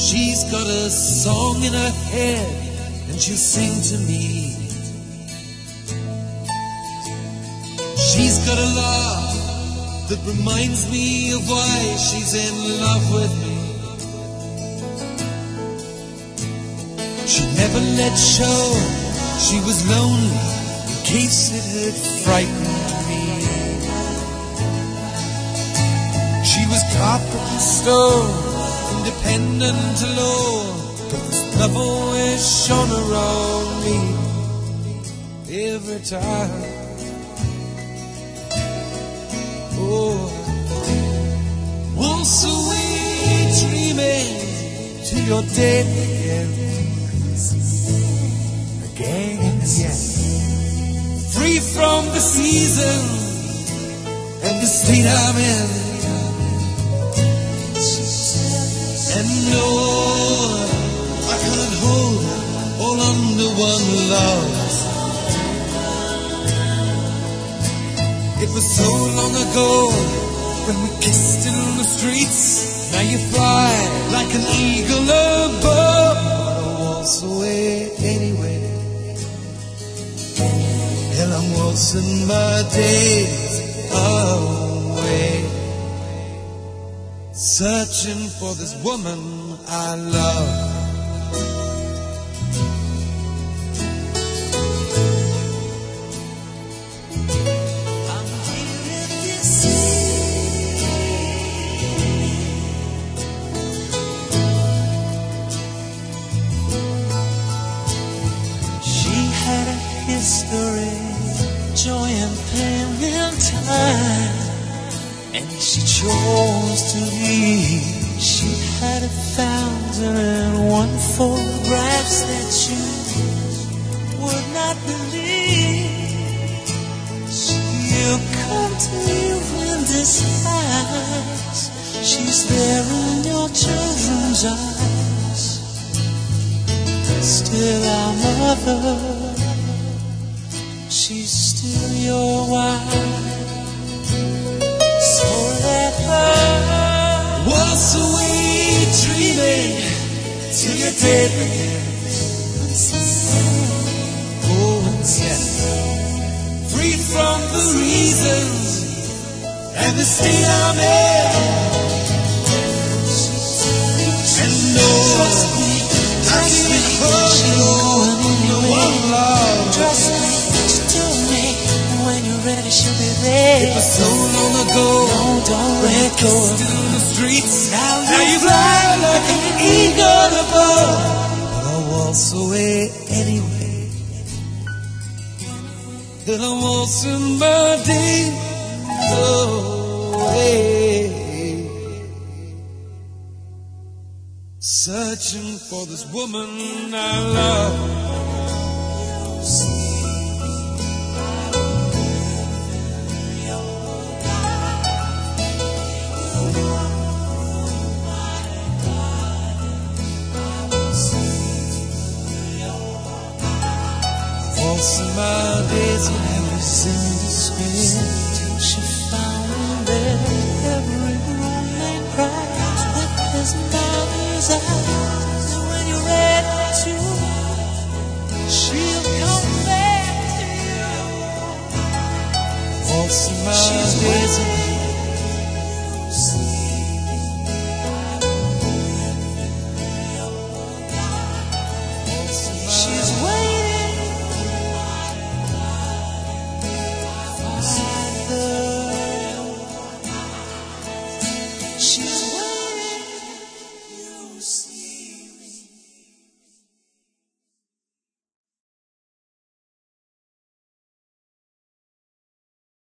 She's got a song in her head and she'll sing to me. She's got a laugh that reminds me of why she's in love with me. She never let show she was lonely in case it had frightened me. She was carpet and stone, independent alone, but this love always shone around me every time. Oh, waltz away dreaming to your dead again, yes. Free from the season and the state I'm in. And no, I can't hold it all under one love. It was so long ago when we kissed in the streets. Now you fly like an eagle above. I'll waltz away anyway. Hell, I'm waltzing my days away, searching for this woman I love. History, joy and pain in time, and she chose to leave. She had 1,001 photographs that you would not believe. She'll come to you in disguise. She's there in your children's eyes, still our mother. She's still your wife, so let her waltz away dreaming till you're dead again. Oh, yes. Free from the reasons and the state I'm in. And no, I can't hold no one love. Trust me. When you're ready, she'll be there. It was so long ago. No, don't let go. Still in the streets. Now you fly like an eagle above. But I'll waltz away anyway. Then I'm waltzing my day away, searching for this woman I love. Waltzing my days and everything to spend. She found that every room cries with his mother's eyes. And when you're ready to, she'll come back to you. Waltzing my days and she's waiting.